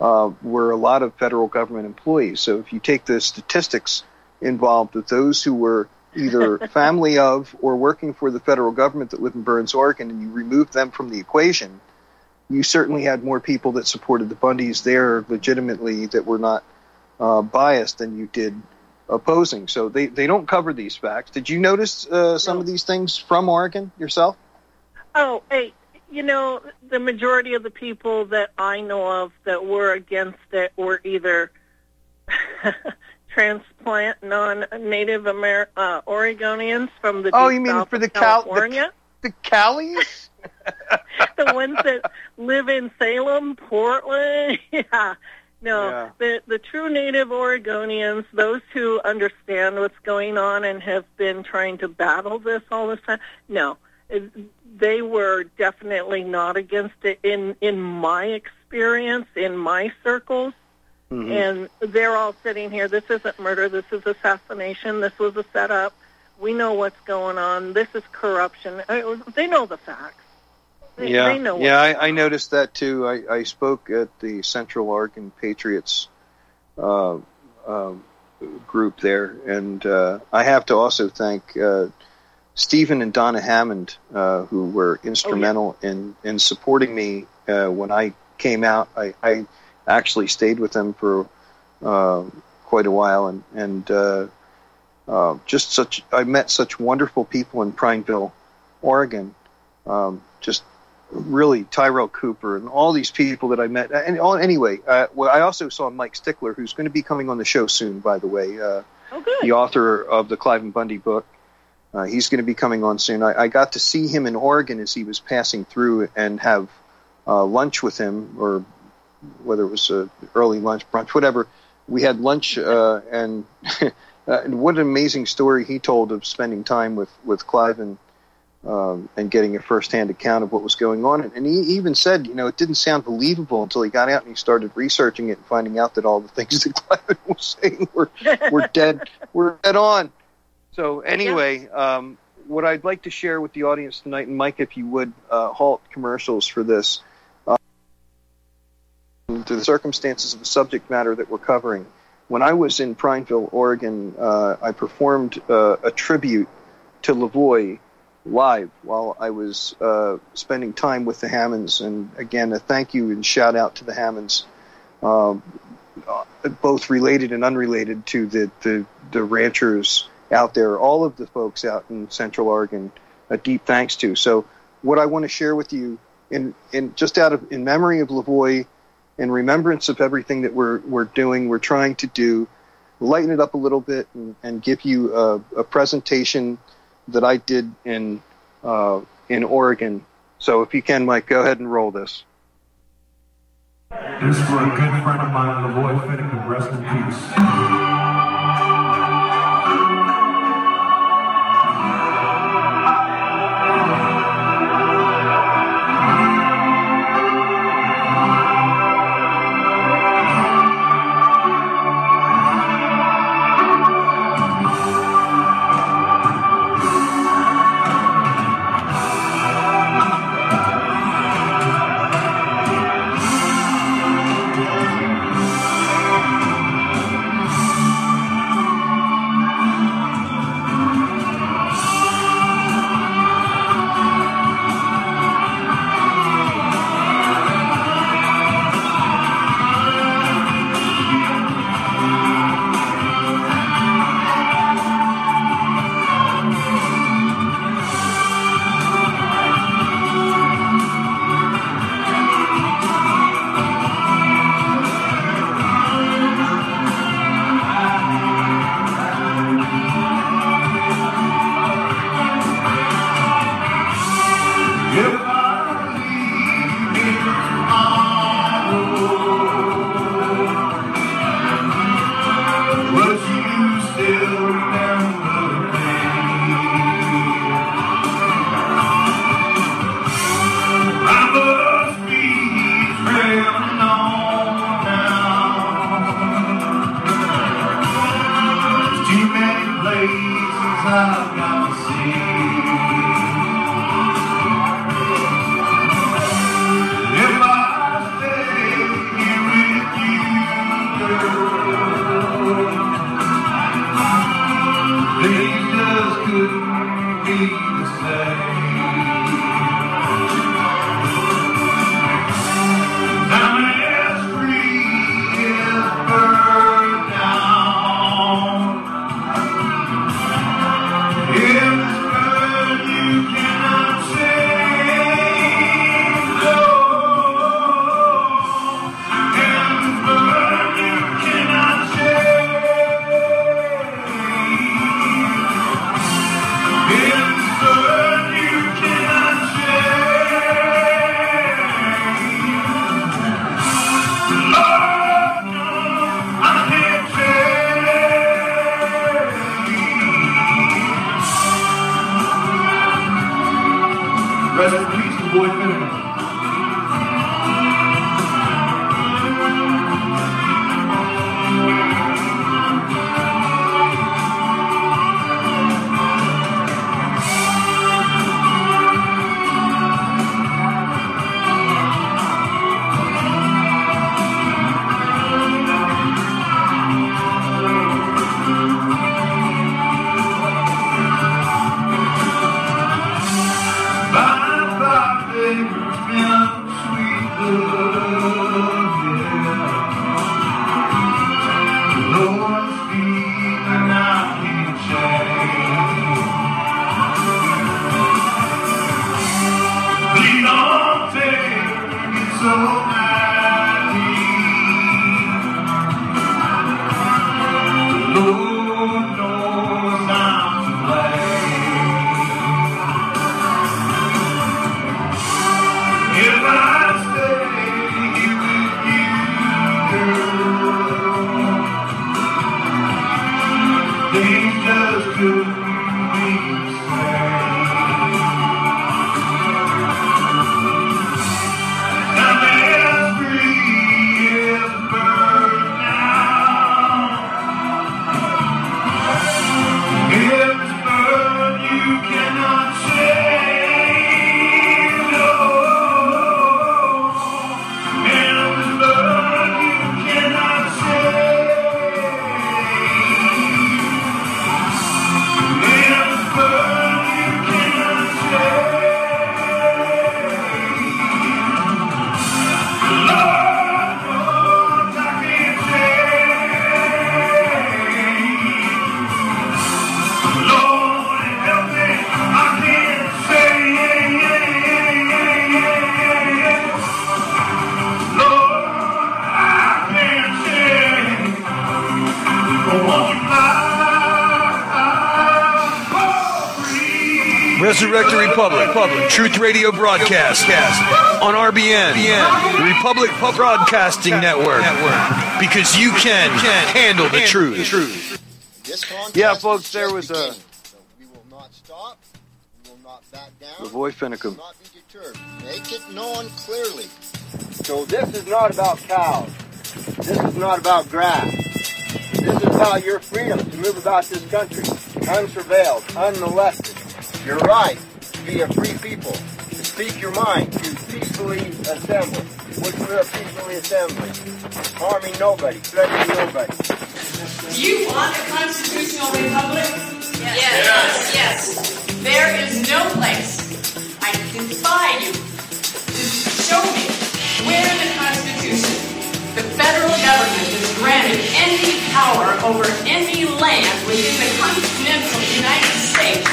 S3: uh, were a lot of federal government employees. So if you take the statistics involved with those who were either family of or working for the federal government that live in Burns, Oregon, and you removed them from the equation, you certainly had more people that supported the Bundys there legitimately that were not uh, biased than you did opposing. So they, they don't cover these facts. Did you notice uh, some
S5: no.
S3: of these things from Oregon yourself?
S5: Oh, hey, you know, the majority of the people that I know of that were against it were either transplant non-Native Amer- uh, Oregonians from the
S3: oh,
S5: deep
S3: you mean
S5: south
S3: for the
S5: of
S3: Cal-
S5: California.
S3: The, the Callies?
S5: The ones that live in Salem, Portland. yeah. No,
S3: yeah.
S5: the the true Native Oregonians, those who understand what's going on and have been trying to battle this all this time, no, they were definitely not against it in, in my experience, in my circles. Mm-hmm. And they're all sitting here. This isn't murder. This is assassination. This was a setup. We know what's going on. This is corruption. They know the facts. They,
S3: yeah,
S5: they know
S3: yeah. I, I noticed that too. I, I spoke at the Central Oregon Patriots uh, uh, group there, and uh, I have to also thank uh, Stephen and Donna Hammond, uh, who were instrumental oh, yeah. in in supporting me uh, when I came out. I, I actually stayed with them for uh, quite a while, and and uh, uh, just such. I met such wonderful people in Prineville, Oregon. Um, just really Tyrell Cooper and all these people that I met. And all, anyway, uh, well, I also saw Mike Stickler, who's going to be coming on the show soon, by the way. Uh,
S5: oh, good.
S3: The author of the Cliven Bundy book. Uh, he's going to be coming on soon. I, I got to see him in Oregon as he was passing through and have uh, lunch with him, or whether it was a early lunch, brunch, whatever. We had lunch, uh, and, and what an amazing story he told of spending time with, with Cliven. Um, and getting a first-hand account of what was going on. And he even said, you know, it didn't sound believable until he got out and he started researching it and finding out that all the things that Cliven was saying were, were dead, were dead on. So anyway, yeah. um, what I'd like to share with the audience tonight, and Mike, if you would, uh, halt commercials for this, uh, to the circumstances of the subject matter that we're covering. When I was in Prineville, Oregon, uh, I performed uh, a tribute to Lavoie live while I was uh, spending time with the Hammonds. And again, a thank you and shout out to the Hammonds, um, both related and unrelated to the, the, the ranchers out there, all of the folks out in Central Oregon, a deep thanks to. So what I want to share with you in, in just out of in memory of Lavoie, in remembrance of everything that we're we're doing, we're trying to do, lighten it up a little bit and, and give you a, a presentation that I did in uh, in Oregon. So if you can, Mike, go ahead and roll this.
S14: This is for a good friend of mine, Lavoie Finney, rest in peace. If I stay here with
S15: Resurrect the Republic, Republic, Truth Radio broadcast on R B N, the Republic Broadcasting Network, because you can, can handle the truth. truth.
S3: Yeah, folks, there was a Lavoy Finicum.
S16: Make it known clearly. So this is not about cows. This is not about grass. This is about your freedom to move about this country, unsurveilled, unmolested. Your right to be a free people, to speak your mind, to peacefully assemble, which we're peacefully assembling, harming nobody, threatening nobody.
S17: Do you want a constitutional republic? Yes. Yes. Yes. There is no place. I defy you to show me where in the Constitution the federal government is granted any power over any land within the continental United States.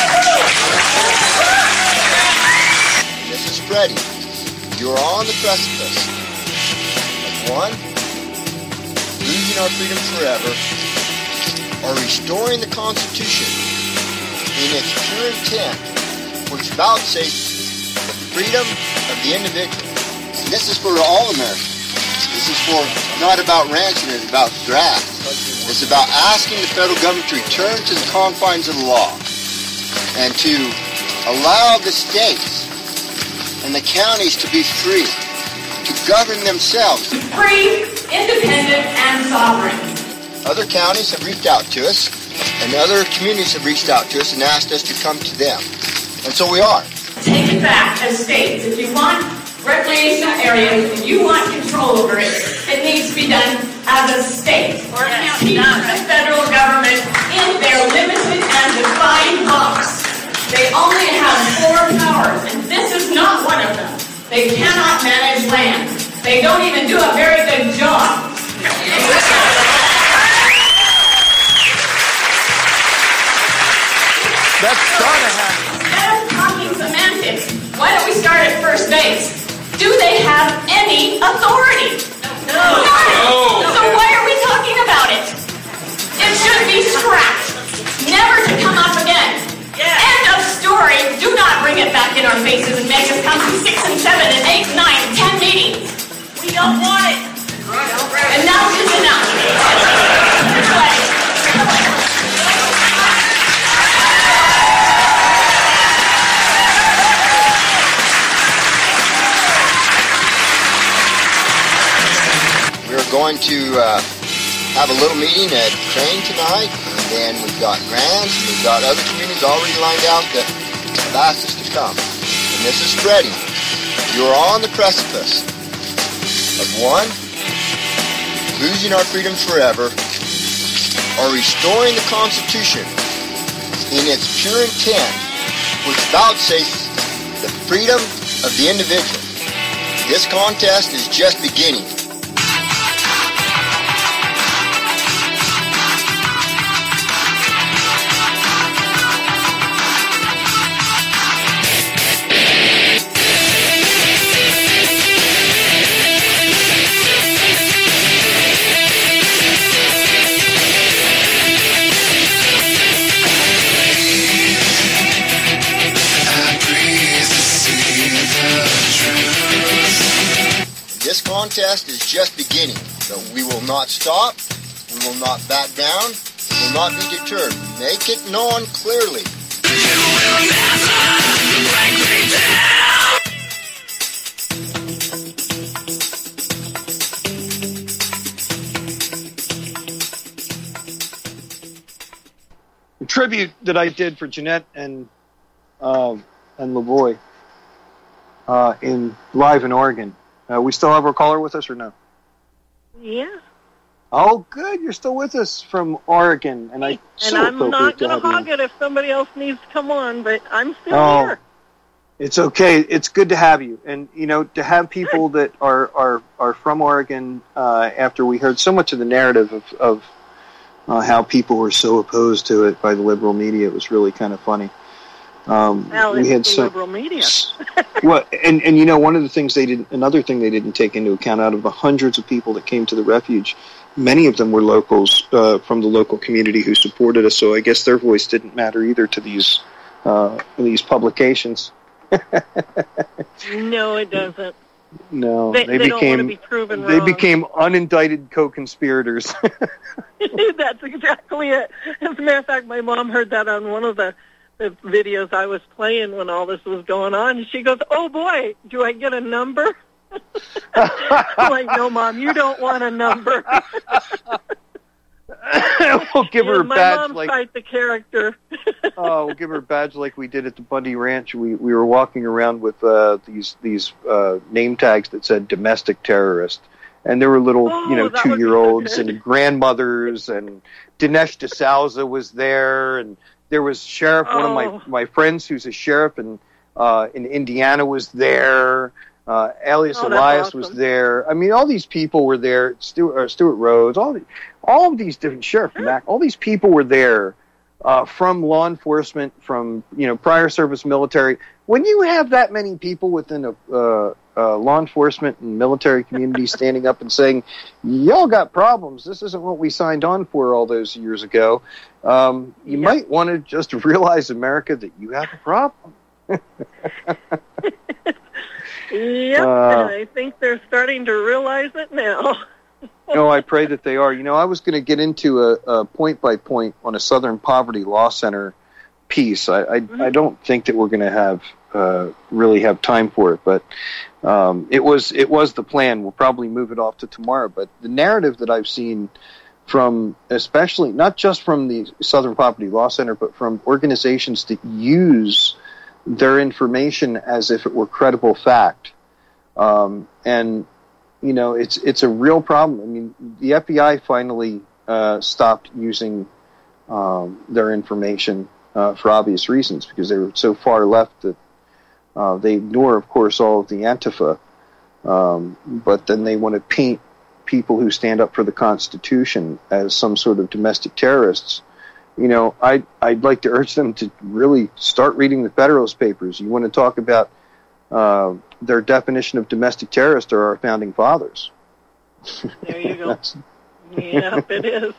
S16: This is Freddie. You're on the precipice of one, losing our freedom forever, or restoring the Constitution in its pure intent, which vouchsafes the freedom of the individual. And this is for all Americans. This is for not about ranching, it's about draft. It's about asking the federal government to return to the confines of the law and to allow the states and the counties to be free, to govern themselves.
S17: Free, independent, and sovereign.
S16: Other counties have reached out to us, and other communities have reached out to us and asked us to come to them. And so we are.
S17: Take it back as states. If you want recreational areas and you want control over it, it needs to be done as a state. Or keep the federal government in their limited and defined box. They only have four powers, and this is not one of them. They cannot manage land. They don't even do a very good job.
S3: That's gotta happen.
S17: Instead of talking semantics, why don't we start at first base? Do they have any authority? No. No. So why are we talking about it? It should be scrapped, never to come up again. End of story. Do not bring it back in our faces and make us come to six and seven and eight, nine, and ten meetings. We don't want it. Enough is enough.
S16: We're going to uh, have a little meeting at Crane tonight, and then we've got grants, and we've got other communities already lined out that have asked us to come. And this is Freddie. You're on the precipice of one, losing our freedom forever, or restoring the Constitution in its pure intent, which vouchsafes the freedom of the individual. This contest is just beginning. This contest is just beginning, so we will not stop, we will not back down, we will not be deterred. Make it known clearly. You will never break me down.
S3: The tribute that I did for Jeanette and uh, and Lavoy uh, in live in Oregon. Uh, we still have our caller with us or no?
S5: Yeah.
S3: Oh, good. You're still with us from Oregon, and I.
S5: And
S3: so
S5: I'm not going to hog
S3: you.
S5: it if somebody else needs to come on, but I'm still
S3: Oh,
S5: here.
S3: it's okay. It's good to have you, and you know, to have people that are are are from Oregon. Uh, after we heard so much of the narrative of of uh, how people were so opposed to it by the liberal media, it was really kind of funny. Um,
S5: Well,
S3: we
S5: it's
S3: had
S5: the
S3: some.
S5: liberal media.
S3: Well, and, and you know, one of the things they did, another thing they didn't take into account, out of the hundreds of people that came to the refuge, many of them were locals uh, from the local community who supported us. So I guess their voice didn't matter either to these uh, these publications.
S5: No, it doesn't.
S3: No,
S5: they,
S3: they,
S5: they
S3: became
S5: don't want to be proven
S3: they
S5: wrong.
S3: became unindicted co-conspirators.
S5: That's exactly it. As a matter of fact, my mom heard that on one of the, the videos I was playing when all this was going on. And she goes, "Oh boy, do I get a number?" I'm like, "No, Mom, you don't want a number."
S3: We'll give her a
S5: my
S3: badge
S5: mom's
S3: like
S5: quite the character.
S3: Oh, we'll give her a badge like we did at the Bundy Ranch. We we were walking around with uh, these these uh, name tags that said "domestic terrorist," and there were little
S5: Oh,
S3: you know
S5: that
S3: two
S5: would be
S3: year olds
S5: so good.
S3: and grandmothers, and Dinesh D'Souza was there, and there was sheriff. One of
S5: Oh.
S3: my my friends who's a sheriff in uh, in Indiana was there. Uh, Elias
S5: Oh, that's
S3: Elias
S5: awesome.
S3: was there. I mean, all these people were there. Stuart, uh, Stuart Rhodes, all the, all of these different sheriff Mac, all these people were there uh, from law enforcement, from you know prior service military. When you have that many people within a uh, uh, law enforcement and military community standing up and saying, "Y'all got problems. This isn't what we signed on for all those years ago," um, you
S5: Yep.
S3: might want to just realize, America, that you have a problem.
S5: Yep,
S3: Uh,
S5: and I think they're starting to realize it now.
S3: No, I pray that they are. You know, I was going to get into a, a point-by-point on a Southern Poverty Law Center piece. I, I,
S5: Mm-hmm.
S3: I don't think that we're going to have uh, really have time for it, but um, it was it was the plan. We'll probably move it off to tomorrow. But the narrative that I've seen from, especially not just from the Southern Poverty Law Center, but from organizations that use their information as if it were credible fact, um, and you know, it's it's a real problem. I mean, the F B I finally uh, stopped using um, their information uh, for obvious reasons because they were so far left that uh, they ignore, of course, all of the Antifa, um, but then they want to paint people who stand up for the Constitution as some sort of domestic terrorists. You know, I'd, I'd like to urge them to really start reading the Federalist Papers. You want to talk about uh, their definition of domestic terrorist are our founding fathers.
S5: There you go. Yep, it is.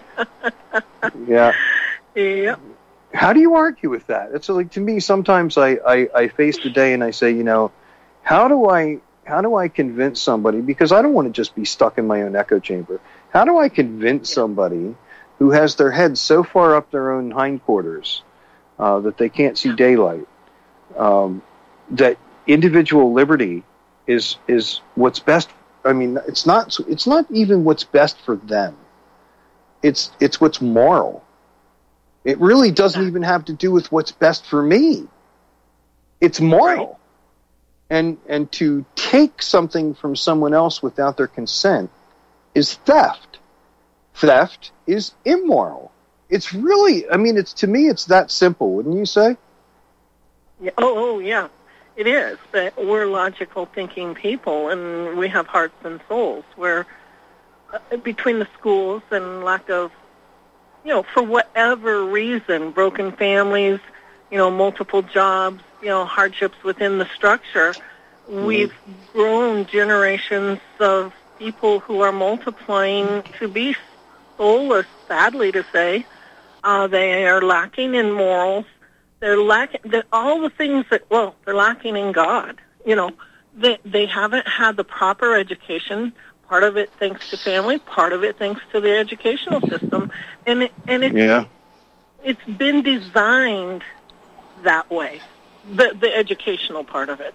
S3: Yeah.
S5: Yep.
S3: How do you argue with that? It's like, to me, sometimes I, I, I face the day and I say, you know, how do I how do I convince somebody, because I don't want to just be stuck in my own echo chamber. How do I convince somebody who has their head so far up their own hindquarters uh, that they can't see daylight, um, that individual liberty is is what's best? I mean, it's not it's not even what's best for them. It's it's what's moral. It really doesn't even have to do with what's best for me. It's moral. And and to take something from someone else without their consent is theft. Theft is immoral. It's really, I mean, it's to me, it's that simple, wouldn't you say?
S5: Yeah. Oh, oh, yeah. It is. But we're logical thinking people, and we have hearts and souls. Where uh, between the schools and lack of, you know, for whatever reason, broken families, you know, multiple jobs, you know, hardships within the structure, mm-hmm. we've grown generations of people who are multiplying to be soulless, sadly to say. Uh, they are lacking in morals. They're lacking that all the things that, well, they're lacking in God. You know, they, they haven't had the proper education. Part of it thanks to family, part of it thanks to the educational system. And it, and it's,
S3: yeah.
S5: it's been designed that way, the, the educational part of it.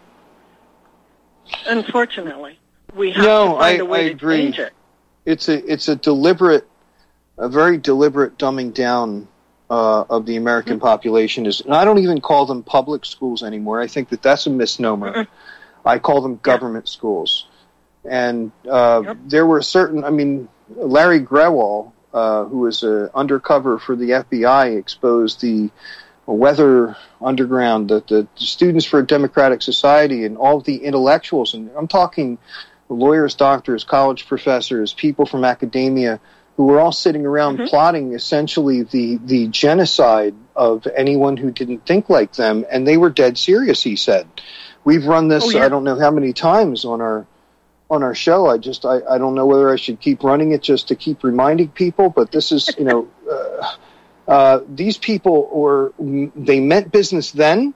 S5: Unfortunately, we have
S3: no,
S5: to find
S3: I,
S5: a way
S3: I
S5: to
S3: agree.
S5: change it.
S3: It's a it's a deliberate, a very deliberate dumbing down uh, of the American mm-hmm. population. Is, and I don't even call them public schools anymore. I think that that's a misnomer. Mm-hmm. I call them government yeah. schools. And uh, yep. there were certain, I mean, Larry Grewal, uh, who was uh, undercover for the F B I, exposed the Weather Underground, the, the Students for a Democratic Society, and all of the intellectuals. And I'm talking lawyers, doctors, college professors, people from academia, who were all sitting around mm-hmm. plotting essentially the, the genocide of anyone who didn't think like them. And they were dead serious, he said. We've run this, oh, yeah. I don't know how many times on our on our show. I just, I, I don't know whether I should keep running it just to keep reminding people, but this is, you know, uh, Uh, these people were, they meant business then.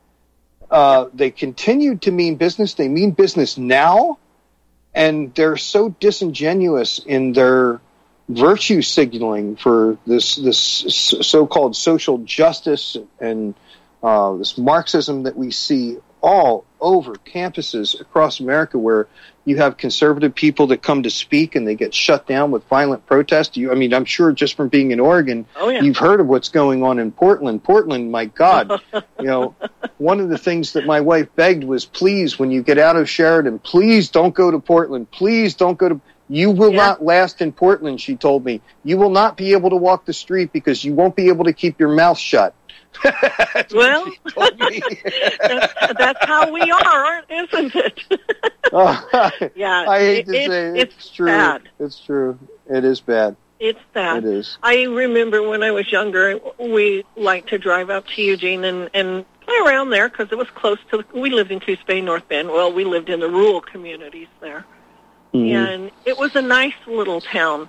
S3: Uh, they continued to mean business. They mean business now. And they're so disingenuous in their virtue signaling for this, this so-called social justice and uh, this Marxism that we see all over campuses across America, where you have conservative people that come to speak and they get shut down with violent protest. You, I mean, I'm sure just from being in Oregon,
S5: oh, yeah.
S3: you've heard of what's going on in Portland. Portland, my God, you know, one of the things that my wife begged was, please, when you get out of Sheridan, please don't go to Portland. Please don't go to, you will yeah. not last in Portland, she told me. You will not be able to walk the street because you won't be able to keep your mouth shut.
S5: Well, that's, that's how we are, isn't it?
S3: oh,
S5: yeah,
S3: I hate
S5: it,
S3: to
S5: it,
S3: say it.
S5: It's,
S3: it's true.
S5: bad.
S3: It's true. It is bad.
S5: It's bad.
S3: It is.
S5: I remember when I was younger, we liked to drive up to Eugene and, and play around there because it was close to, we lived in Coos Bay, North Bend. Well, we lived in the rural communities there. Mm-hmm. And it was a nice little town.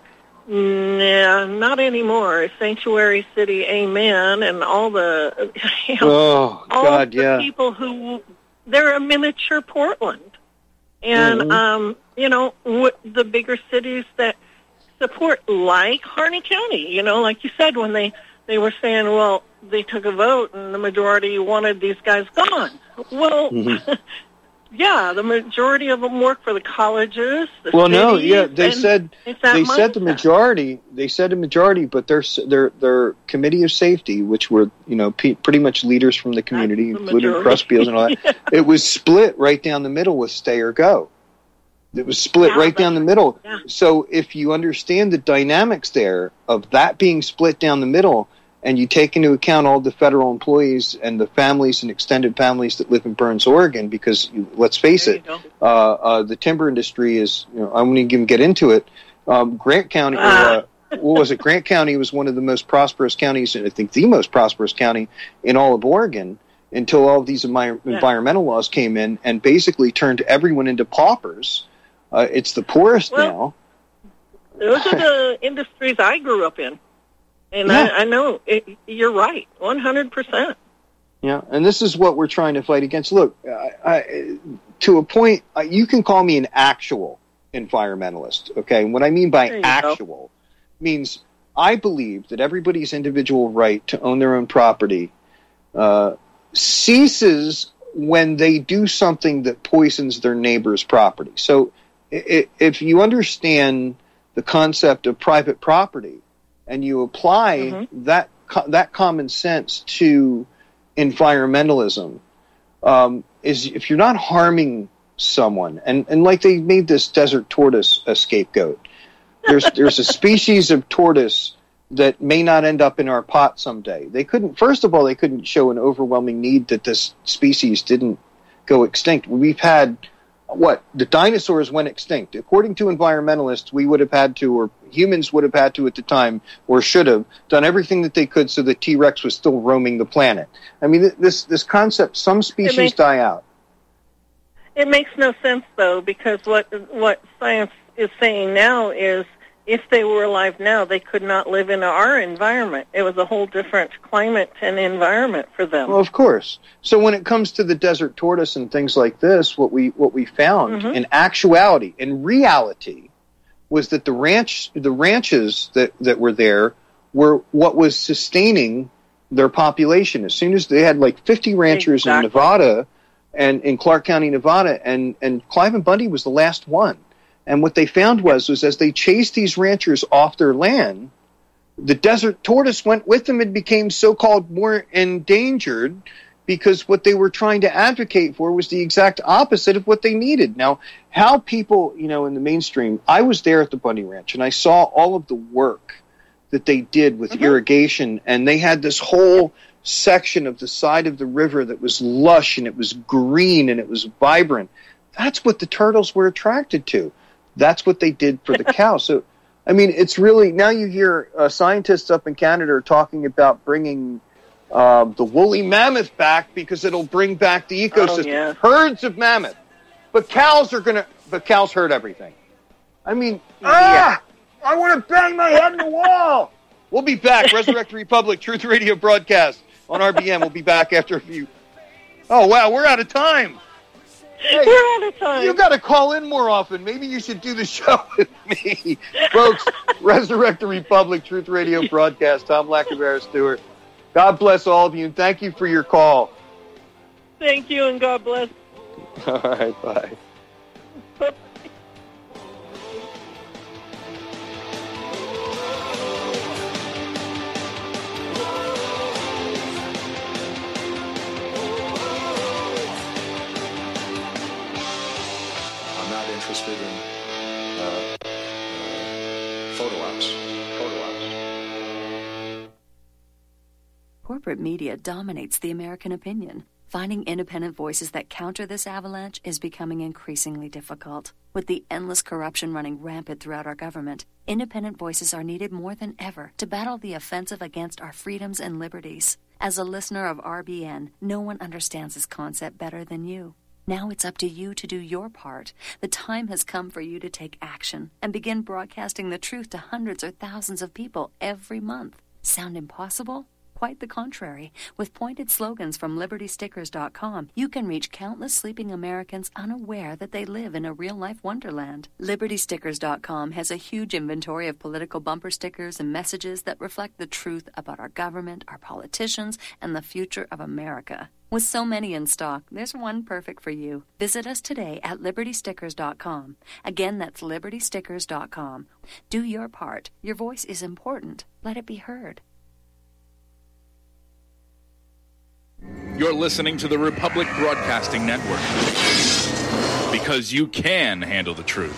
S5: Nah, not anymore. Sanctuary City, amen, and all the, you know,
S3: oh,
S5: all
S3: God,
S5: the
S3: yeah.
S5: people who, they're a miniature Portland. And,
S3: mm-hmm.
S5: um, you know, w- the bigger cities that support, like Harney County, you know, like you said, when they, they were saying, well, they took a vote and the majority wanted these guys gone. Well,
S3: mm-hmm.
S5: yeah, the majority of them work for the colleges. The
S3: well, no,
S5: cities,
S3: yeah, they said they said the
S5: mindset.
S3: majority. They said a majority, but their their their committee of safety, which were you know pe- pretty much leaders from the community,
S5: the
S3: including
S5: majority.
S3: Crossfields and all that.
S5: yeah.
S3: It was split right down the middle with stay or go. It was split
S5: Yeah,
S3: right down the middle.
S5: Yeah.
S3: So if you understand the dynamics there of that being split down the middle, and you take into account all the federal employees and the families and extended families that live in Burns, Oregon, because let's face it, uh, uh, the timber industry is, you know, I won't even get into it. Um, Grant County,
S5: ah.
S3: uh, what was it? Grant County was one of the most prosperous counties, and I think the most prosperous county in all of Oregon until all of these envi-
S5: yeah.
S3: environmental laws came in and basically turned everyone into paupers. Uh, it's the poorest
S5: well,
S3: now.
S5: Those are the industries I grew up in. And
S3: yeah.
S5: I, I know it, you're right, one hundred percent.
S3: Yeah, and this is what we're trying to fight against. Look, I, I, to a point, uh, you can call me an actual environmentalist, okay? And what I mean by actual go. means I believe that everybody's individual right to own their own property uh, ceases when they do something that poisons their neighbor's property. So I- if you understand the concept of private property, and you apply mm-hmm. that co- that common sense to environmentalism, um, is if you're not harming someone, and, and like they made this desert tortoise a scapegoat. There's there's a species of tortoise that may not end up in our pot someday. They couldn't. First of all, they couldn't show an overwhelming need that this species didn't go extinct. We've had. What? The dinosaurs went extinct. According to environmentalists, we would have had to, or humans would have had to at the time, or should have, done everything that they could so that T-Rex was still roaming the planet. I mean, this this concept, some species
S5: makes,
S3: die out.
S5: It makes no sense, though, because what what science is saying now is if they were alive now, they could not live in our environment. It was a whole different climate and environment for them.
S3: Well, of course. So when it comes to the desert tortoise and things like this, what we what we found
S5: mm-hmm.
S3: in actuality, in reality, was that the ranch, the ranches that, that were there were what was sustaining their population. As soon as they had like fifty ranchers
S5: exactly.
S3: in Nevada and in Clark County, Nevada, and, and Clive and Bundy was the last one. And what they found was, was as they chased these ranchers off their land, the desert tortoise went with them and became so-called more endangered because what they were trying to advocate for was the exact opposite of what they needed. Now, how people, you know, in the mainstream, I was there at the Bundy Ranch, and I saw all of the work that they did with mm-hmm. irrigation, and they had this whole section of the side of the river that was lush, and it was green, and it was vibrant. That's what the turtles were attracted to. That's what they did for the cow. So, I mean, it's really, now you hear uh, scientists up in Canada are talking about bringing uh, the woolly mammoth back because it'll bring back the ecosystem.
S5: Oh, yeah.
S3: Herds of mammoth. But cows are going to, but cows hurt everything. I mean,
S5: yeah.
S3: ah, I want to bang my head in the wall.
S1: We'll be back. Resurrect the Republic, Truth Radio broadcast on R B N. We'll be back after a few. Oh, wow, we're out of time. Hey,
S5: we're out of time.
S1: You got to call in more often. Maybe you should do the show with me. Folks, Resurrect the Republic, Truth Radio broadcast. Tom Lacavera Stewart. God bless all of you, and thank you for your call.
S5: Thank you, and God bless.
S1: All right, bye.
S18: Interested in uh, uh, photo ops. Photo ops.
S10: Corporate media dominates the American opinion. Finding independent voices that counter this avalanche is becoming increasingly difficult. With the endless corruption running rampant throughout our government, independent voices are needed more than ever to battle the offensive against our freedoms and liberties. As a listener of R B N, no one understands this concept better than you. Now it's up to you to do your part. The time has come for you to take action and begin broadcasting the truth to hundreds or thousands of people every month. Sound impossible? Quite the contrary. With pointed slogans from Liberty Stickers dot com, you can reach countless sleeping Americans unaware that they live in a real-life wonderland. Liberty Stickers dot com has a huge inventory of political bumper stickers and messages that reflect the truth about our government, our politicians, and the future of America. With so many in stock, there's one perfect for you. Visit us today at Liberty Stickers dot com. Again, that's Liberty Stickers dot com. Do your part. Your voice is important. Let it be heard.
S19: You're listening to the Republic Broadcasting Network. Because you can handle the truth.